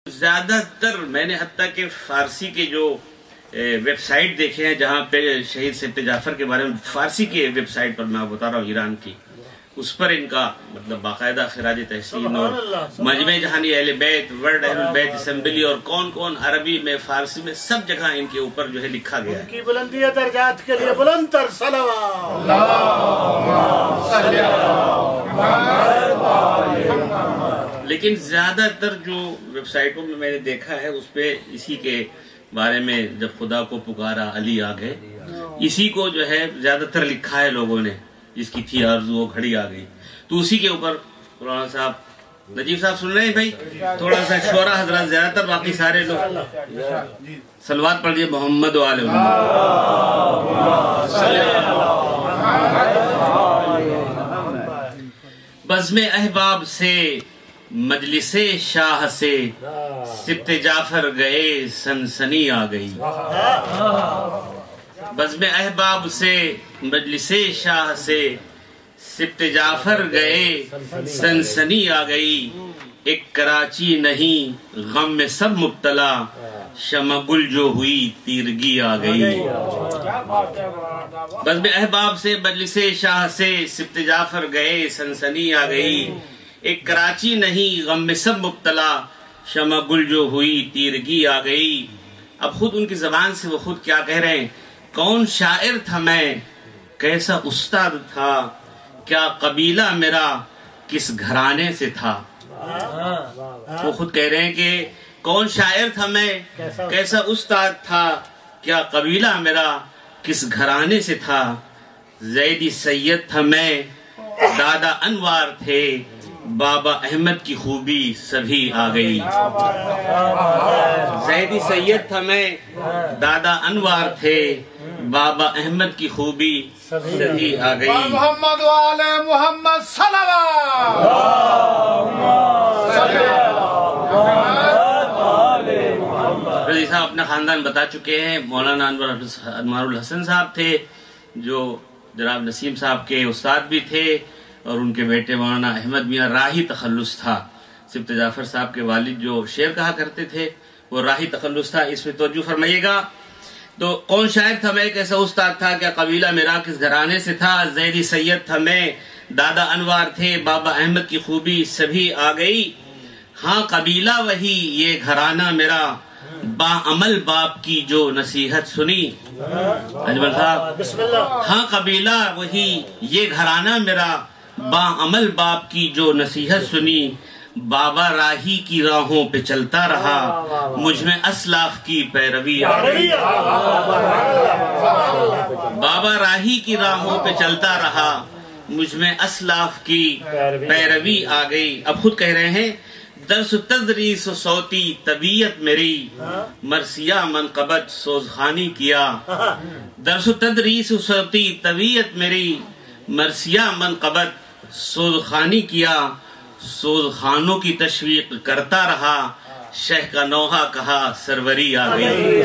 زیادہ تر میں نے حتیٰ کہ فارسی کے جو ویب سائٹ دیکھے ہیں جہاں پہ شہید سبت جعفر کے بارے میں فارسی کے ویب سائٹ پر میں بتا رہا ہوں ایران کی، اس پر ان کا مطلب باقاعدہ خراج تحسین اور مجمع جہانی اہل بیت، ورلڈ اہل بیت اسمبلی اور کون کون عربی میں فارسی میں سب جگہ ان کے اوپر جو ہے لکھا گیا ہے. ان کی بلندی درجات کے لیے بلند تر صلوات. لیکن زیادہ تر جو ویب سائٹوں میں نے دیکھا ہے اس پہ اسی کے بارے میں جب خدا کو پکارا علی آ گئے، اسی کو جو ہے زیادہ تر لکھا ہے لوگوں نے، جس کی تھی آرزو وہ گھڑی آ گئی. تو اسی کے اوپر مولانا صاحب نجیب صاحب سن رہے ہیں بھائی، تھوڑا سا شعرا حضرات زیادہ تر، باقی سارے لوگ صلوات پڑھ لیے محمد و آل محمد. بزم احباب سے مجلس شاہ سے سبت جعفر گئے سنسنی آ گئی. بزم احباب سے مجلس شاہ سے سبت جعفر گئے سنسنی آ گئی. ایک کراچی نہیں غم میں سب مبتلا، شمع گل جو ہوئی تیرگی آ گئی. بزم احباب سے مجلس شاہ سے سبت جعفر گئے سنسنی آ گئی. ایک کراچی نہیں غم میں سب مبتلا، شمع گل جو ہوئی تیرگی آ گئی. اب خود ان کی زبان سے وہ خود کیا کہہ رہے ہیں، کون شاعر تھا میں، کیسا استاد تھا، کیا قبیلہ میرا کس گھرانے سے تھا. وہ خود کہہ رہے ہیں کہ کون شاعر تھا میں، کیسا استاد تھا، کیا قبیلہ میرا کس گھرانے سے تھا. زیدی سید تھا میں، دادا انوار تھے، بابا احمد کی خوبی سبھی آ گئی. زیدی سید تھا میں، دادا انوار تھے، بابا احمد کی خوبی سبھی آ گئی. محمد و آل محمد صلوات. رضی صاحب اپنا خاندان بتا چکے ہیں. مولانا انوار الحسن صاحب تھے جو جناب نسیم صاحب کے استاد بھی تھے، اور ان کے بیٹے مولانا احمد میاں راہی تخلص تھا. سبت جعفر صاحب کے والد جو شعر کہا کرتے تھے وہ راہی تخلص تھا. اس میں توجہ فرمائیے گا. تو کون شاعر تھا میں، کیسا استاد تھا، کیا قبیلہ میرا کس گھرانے سے تھا. زیدی سید تھا میں، دادا انوار تھے، بابا احمد کی خوبی سبھی آ گئی. ہاں قبیلہ وہی یہ گھرانہ میرا، با عمل باپ کی جو نصیحت سنی. اجمل صاحب بسم اللہ. ہاں قبیلہ وہی یہ گھرانہ میرا، با عمل باپ کی جو نصیحت سنی. بابا راہی کی راہوں پہ چلتا رہا، مجھ میں اسلاف کی پیروی آ گئی. بابا راہی کی راہوں پہ چلتا رہا، مجھ میں اسلاف کی پیروی آ گئی. اب خود کہہ رہے ہیں، درس و تدریس و صوتی طبیعت میری، مرثیہ منقبت سوزخانی کیا. درس و تدریس و صوتی طبیعت میری، مرثیہ منقبت سوزخانی کیا. سوزخانوں کی تشویق کرتا رہا، شہ کا نوحہ کہا سروری آ گئی.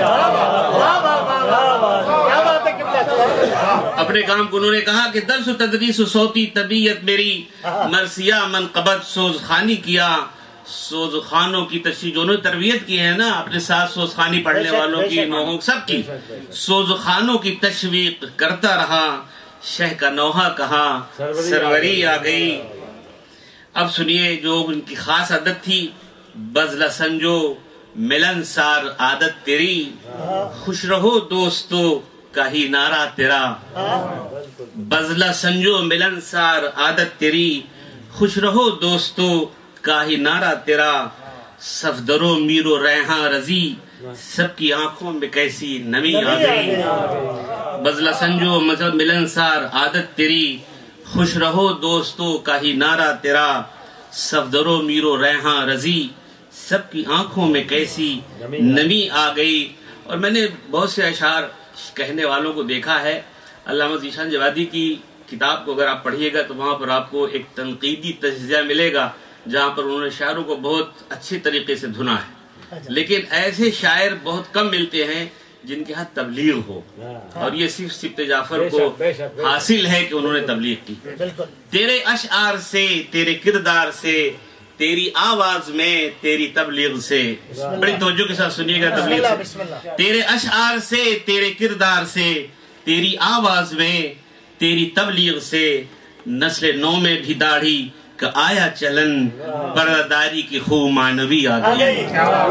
اپنے کام کو انہوں نے کہا کہ درس و تدریس و صوتی طبیعت میری، مرثیہ منقبت سوزخانی کیا. سوزخانوں کی تشریح جو انہوں نے تربیت کی ہے نا اپنے ساتھ سوزخانی پڑھنے والوں کی، نوحوں سب کی، سوزخانوں کی تشویق کرتا رہا، شہ کا نوحہ کہا سروری آ گئی. اب سنیے جو ان کی خاص عادت تھی، بزلہ سنجو ملن سار عادت تیری، خوش رہو دوستو کا ہی نعرہ تیرا. بزلہ سنجو ملن سار عادت تیری، خوش رہو دوستو کا ہی نعرہ تیرا. صفدرو میرو ریحاں رضی، سب کی آنکھوں میں کیسی نمی آ گئی. بزلہ سنجو ملن سار عادت تیری، خوش رہو دوستو کا ہی نعرہ تیرا. صفدرو میرو ریحاں رضی، سب کی آنکھوں میں کیسی نمی آ گئی. اور میں نے بہت سے اشعار کہنے والوں کو دیکھا ہے. علامہ ذیشان جوادی کی کتاب کو اگر آپ پڑھیے گا تو وہاں پر آپ کو ایک تنقیدی تجزیہ ملے گا جہاں پر انہوں نے شاعروں کو بہت اچھی طریقے سے دھنا ہے. لیکن ایسے شاعر بہت کم ملتے ہیں جن کے ہاں تبلیغ ہو، اور یہ صرف سبت جعفر کو حاصل ہے کہ انہوں نے تبلیغ کی. تیرے اشعار سے، تیرے کردار سے تیری آواز میں تیری تبلیغ سے. بڑی توجہ کے ساتھ سنیے گا تبلیغ سے. تیرے اشعار سے تیرے کردار سے تیری آواز میں تیری تبلیغ سے نسل نو میں بھی داڑھی کا آیا چلن پرداری کی خو معنوی آ گئی.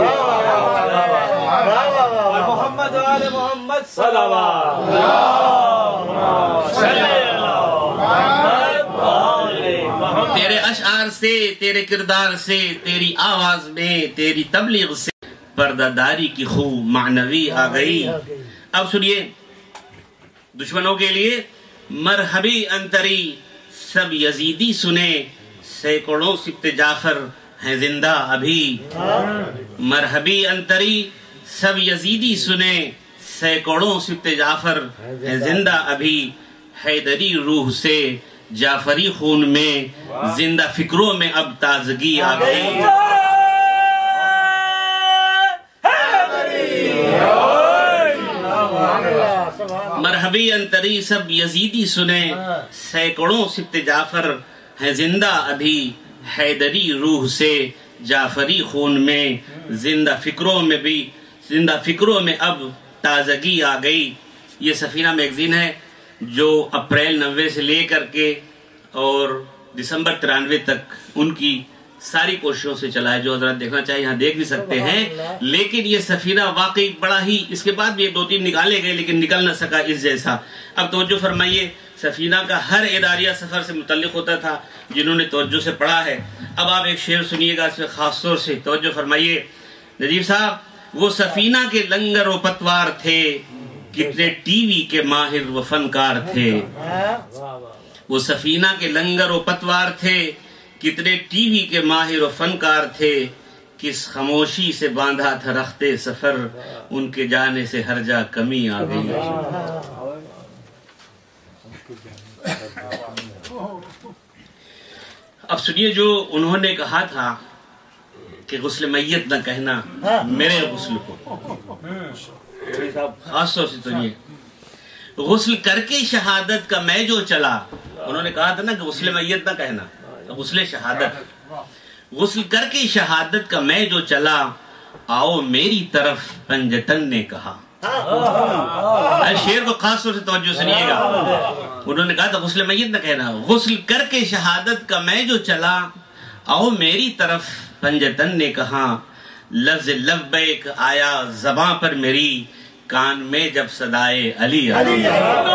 محمد آل محمد صلوات. تیرے اشعار سے تیرے کردار سے تیری آواز میں تیری تبلیغ سے پردہ داری کی خو معنوی آ گئی. اب سنیے دشمنوں کے لیے مرحبی انتری سب یزیدی سنے سینکڑوں سبط جعفر ہیں زندہ ابھی. مرحبی انتری سب یزیدی سنے سینکڑوں سبط جعفر ہیں زندہ ابھی. حیدری روح سے جعفری خون میں زندہ فکروں میں اب تازگی آ گئی. مرحبی انتری سب یزیدی سنے سینکڑوں سبط جعفر ہیں زندہ ابھی. حیدری روح سے جعفری خون میں زندہ فکروں میں اب تازگی آ گئی. یہ سفینہ میگزین ہے جو اپریل 90 سے لے کر کے اور دسمبر 93 تک ان کی ساری کوششوں سے چلا ہے. جو حضرات دیکھنا چاہے یہاں دیکھ بھی سکتے ہیں. لیکن یہ سفینہ واقعی بڑا ہی، اس کے بعد بھی 2-3 نکالے گئے لیکن نکل نہ سکا اس جیسا. اب توجہ فرمائیے، سفینہ کا ہر اداریہ سفر سے متعلق ہوتا تھا جنہوں نے توجہ سے پڑھا ہے. اب آپ ایک شعر سنیے گا اس میں خاص طور سے توجہ فرمائیے. نجیب صاحب، وہ سفینہ کے لنگر و پتوار تھے کتنے ٹی وی کے ماہر و فنکار تھے. وہ سفینہ کے لنگر و پتوار تھے کتنے ٹی وی کے ماہر و فنکار تھے. کس خاموشی سے باندھا تھا رختے سفر ان کے جانے سے ہر جا کمی آ گئی. اب سنیے جو انہوں نے کہا تھا کہ غسل میت نہ کہنا میرے غسل کو. خاص طور سے سنیے، غسل کر کے شہادت کا میں جو چلا. انہوں نے کہا تھا نا کہ غسل میت نہ کہنا، غسل شہادت. غسل کر کے شہادت کا میں جو چلا آؤ میری طرف پنجتن نے کہا. شعر کو خاص طور سے توجہ سنیے گا. انہوں نے کہا تھا غسل میت نہ کہنا، غسل کر کے شہادت کا میں جو چلا آؤ میری طرف پنجتن نے کہا. لفظ لبیک آیا زباں پر میری کان میں جب صدائے علی آئی.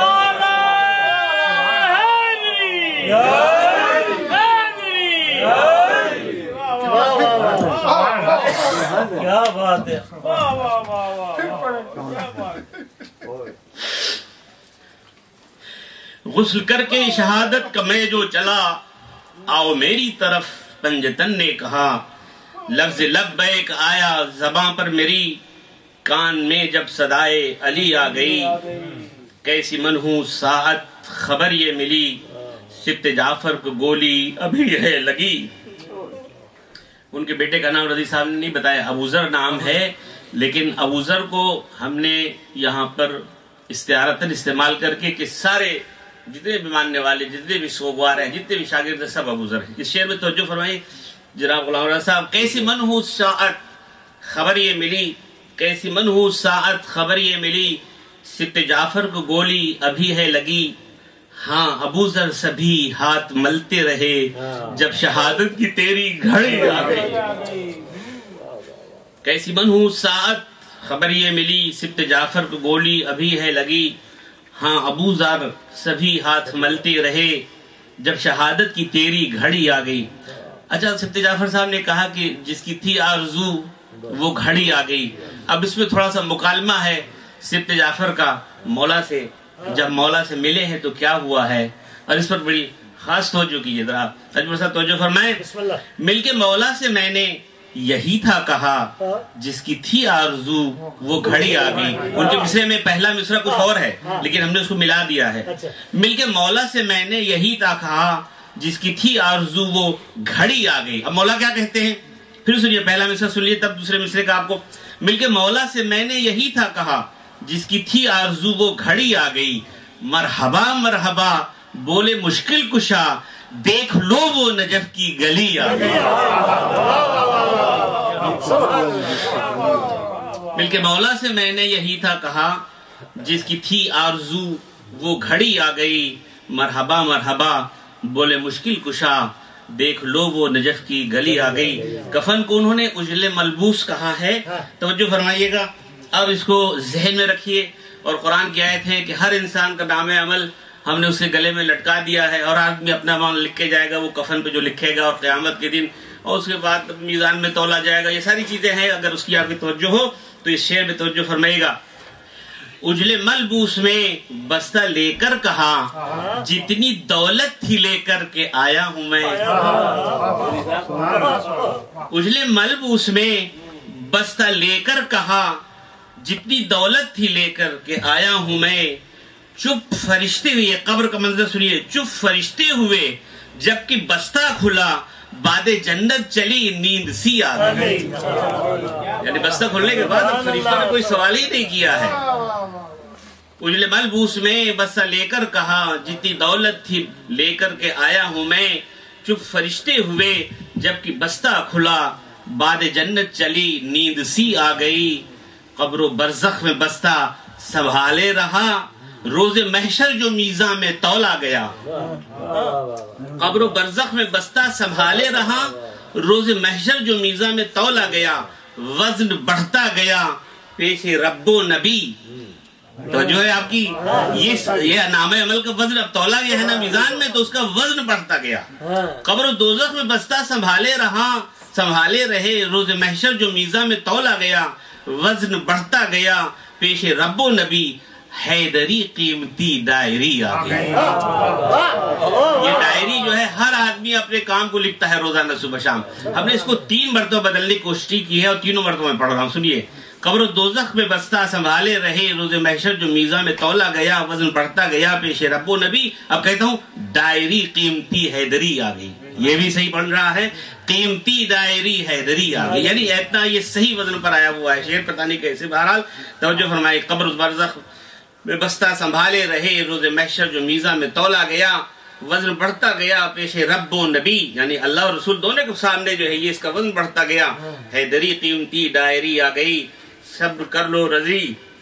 کیا بات ہے. غسل کر کے شہادت کا میں جو چلا آؤ میری طرف پنجتن نے کہا. لفظ لبیک آیا زباں پر میری کان میں جب صدائے علی آ گئی. کیسی منحوس ساعت خبر یہ ملی سبط جعفر کو گولی ابھی ہے لگی. ان کے بیٹے کا نام رضی صاحب نے نہیں بتایا، ابوذر نام ہے، لیکن ابوذر کو ہم نے یہاں پر استعارتاً استعمال کر کے کہ سارے جتنے بھی ماننے والے، جتنے بھی سوگوار ہیں، جتنے بھی شاگرد ہیں، سب ابوذر ہیں. اس شعر میں توجہ فرمائیے جناب غلام رضا صاحب. کیسی منحوس ساعت خبر یہ ملی، کیسی منحوس ساعت خبر یہ ملی سبط جعفر کو گولی ابھی ہے لگی. ہاں ابوذر سبھی ہاتھ ملتے رہے جب شہادت کی تیری گھڑی آ گئی. کیسی منحوس ساعت خبر یہ ملی سبط جعفر کو گولی ابھی ہے لگی. ہاں ابوذر سبھی ہاتھ ملتے رہے جب شہادت کی تیری گھڑی آ گئی. اچھا، سبط جعفر صاحب نے کہا کہ جس کی تھی آرزو وہ گھڑی آ گئی. اب اس میں تھوڑا سا مکالمہ ہے سبط جعفر کا مولا سے. جب مولا سے ملے ہیں تو کیا ہوا ہے، اور اس پر بڑی خاص توجہ کیجیے ذرا. اجمل صاحب توجہ فرمائیں. مل کے مولا سے میں نے یہی تھا کہا جس کی تھی آرزو وہ گھڑی آ گئی. ان کے مصرے میں پہلا مصرع کچھ اور ہے لیکن ہم نے اس کو ملا دیا ہے. مل کے مولا سے میں نے یہی تھا کہا جس کی تھی آرزو وہ گھڑی آ گئی. اب مولا کیا کہتے ہیں، پھر سنیے پہلا مصرع سن لیے تب دوسرے مصرے کا آپ کو. مل کے مولا سے میں نے یہی تھا کہا جس کی تھی آرزو وہ گھڑی آ گئی. مرحبا مرحبا بولے مشکل کشا دیکھ لو وہ نجف کی گلی آ گئی. بلکہ مولا سے میں نے یہی تھا کہا جس کی تھی آرزو وہ گھڑی آ گئی. مرحبا مرحبا بولے مشکل کشا دیکھ لو وہ نجف کی گلی آ گئی. کفن کو انہوں نے اجل ملبوس کہا ہے. توجہ فرمائیے گا، اب اس کو ذہن میں رکھیے. اور قرآن کی آیت ہے کہ ہر انسان کا نام عمل ہم نے اسے گلے میں لٹکا دیا ہے، اور آدمی اپنا عمل لکھ کے جائے گا وہ کفن پہ جو لکھے گا، اور قیامت کے دن اور اس کے بعد میزان میں تولا جائے گا. یہ ساری چیزیں ہیں. اگر اس کی آپ کی توجہ ہو تو اس شعر میں توجہ فرمائیے گا. اجلے ملبوس میں بستہ لے کر کہا جتنی دولت تھی لے کر کے آیا ہوں میں. اجلے ملبوس میں بستہ لے کر کہا جتنی دولت تھی لے کر کے آیا ہوں میں. چپ فرشتے ہوئے، قبر کا منظر سنیے، چپ فرشتے ہوئے جبکہ بستہ کھلا باد جنت چلی نیند سی آ گئی. یعنی بستہ کھلنے کے بعد اب فرشتوں نے کوئی سوال ہی نہیں کیا ہے. اجلے ملبوس میں بستہ لے کر کہا جتنی دولت تھی لے کر کے آیا ہوں میں. چپ فرشتے ہوئے جبکہ بستہ کھلا باد جنت چلی نیند سی آ گئی. قبر و برزخ میں بستہ سنبھالے رہا روز محشر جو میزان میں تولا گیا. قبر و برزخ میں بستہ سنبھالے رہا روز محشر جو میزان میں تولا گیا. وزن بڑھتا گیا پیش رب و نبی. تو جو ہے آپ کی یہ نام عمل کا وزن اب تولا گیا ہے نا میزان میں، تو اس کا وزن بڑھتا گیا. قبر و دوزخ میں بستہ سنبھالے رہے روز محشر جو میزان میں تولا گیا. وزن بڑھتا گیا پیش رب و نبی. حیدری قیمتی ڈائری آ گئی. یہ ڈائری جو ہے ہر آدمی اپنے کام کو لکھتا ہے روزانہ صبح شام. ہم نے اس کو 3 مرتبہ بدلنے کی کوشش کی ہے اور تینوں مرتبہ میں پڑھ رہا ہوں. سنیے. قبر و دوزخ میں بستہ سنبھالے رہے روز محشر جو میزان میں تولا گیا. وزن بڑھتا گیا پیش رب و نبی. اب کہتا ہوں ڈائری قیمتی حیدری آ گئی. یہ بھی صحیح پڑھ رہا ہے، قیمتی ڈائری حیدری آ گئی. یعنی اتنا یہ صحیح وزن پر آیا ہوا ہے. شعر پتہ نہیں کیسے. بہرحال توجہ فرمائے. قبر و برزخ میں بستہ سنبھالے رہے روز محشر جو میزان میں تولا گیا. وزن بڑھتا گیا پیش رب و نبی، یعنی اللہ اور رسول دونوں کے سامنے جو ہے یہ اس کا وزن بڑھتا گیا. حیدری قیمتی ڈائری آ گئی. صبر کر لو رضی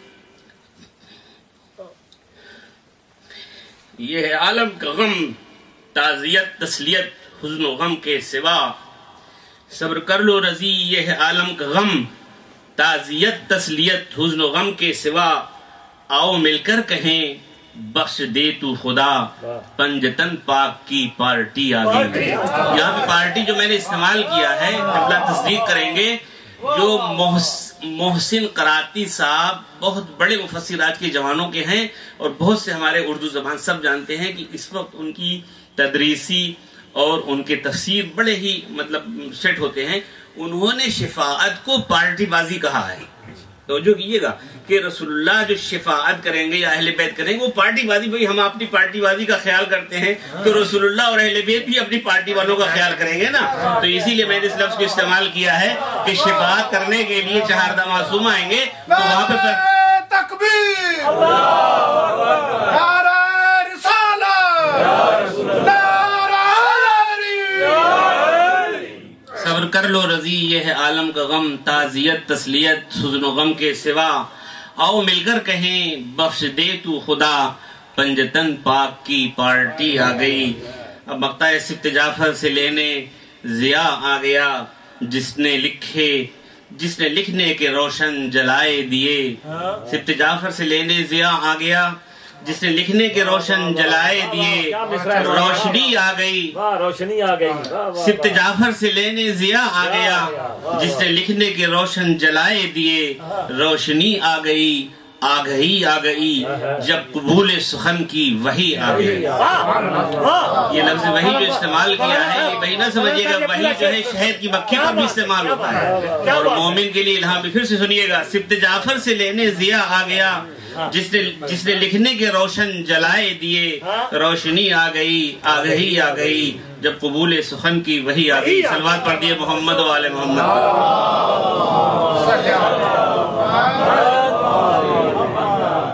یہ ہے عالم کا غم، تعزیت تسلیت حزن و غم کے سوا. صبر کر لو رضی یہ ہے عالم کا غم، تعزیت تسلیت حزن و غم کے سوا. آؤ مل کر کہیں بخش دے تو خدا، پنجتن پاک کی پارٹی آ گئی. یہاں پہ پارٹی جو میں نے استعمال کیا ہے قبلہ تصدیق کریں گے. جو محسن قراتی صاحب بہت بڑے مفسر آج کے جوانوں کے ہیں، اور بہت سے ہمارے اردو زبان سب جانتے ہیں کہ اس وقت ان کی تدریسی اور ان کے تفسیر بڑے ہی سیٹ ہوتے ہیں. انہوں نے شفاعت کو پارٹی بازی کہا ہے. توجہ کیجیے گا کہ رسول اللہ جو شفاعت کریں گے یا اہل بیت کریں گے وہ پارٹی بازی. بھائی ہم اپنی پارٹی بازی کا خیال کرتے ہیں تو رسول اللہ اور اہل بیت بھی اپنی پارٹی والوں کا خیال کریں گے نا. تو اسی لیے میں نے اس لفظ کو استعمال کیا ہے کہ شفاعت کرنے کے لیے چہاردہ معصوم آئیں گے تو وہاں پہ تکبیر، نعرہ رسالت، نعرہ صبر کر لو رضی یہ ہے عالم کا غم، تعزیت تسلیت حزن و غم کے سوا. آؤ مل کر کہیں بخش دے تو خدا، پنجتن پاک کی پارٹی آ گئی. اب مقطع سبت جعفر سے لینے ضیاء آ گیا. جس نے لکھنے کے روشن جلائے دیے. سبت جعفر سے لینے ضیاء آ گیا. جس نے لکھنے کے روشن جلائے دیے. روشنی آ گئی، روشنی آ گئی. سبت جعفر سے لینے ضیاء آ گیا. جس نے لکھنے کے روشن جلائے دیے. روشنی آ گئی، آگہی آ گئی، جب قبول سخن کی وحی آ گئی. یہ لفظ وحی جو استعمال کیا ہے یہ وحی نہ سمجھیے گا، وحی جو ہے شہد کی مکھی پر بھی استعمال ہوتا ہے اور مومن کے لیے الہام بھی. پھر سے سنیے گا. سبت جعفر سے لینے ضیاء آ گیا. جس نے لکھنے کے روشن جلائے دیے. روشنی آ گئی، آگہی آ گئی، جب قبول سخن کی وحی آ گئی. صلوات پڑھ دیے محمد و آل محمد.